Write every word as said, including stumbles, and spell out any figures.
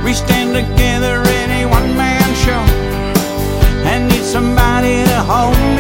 We stand together in a one-man show and need somebody to hold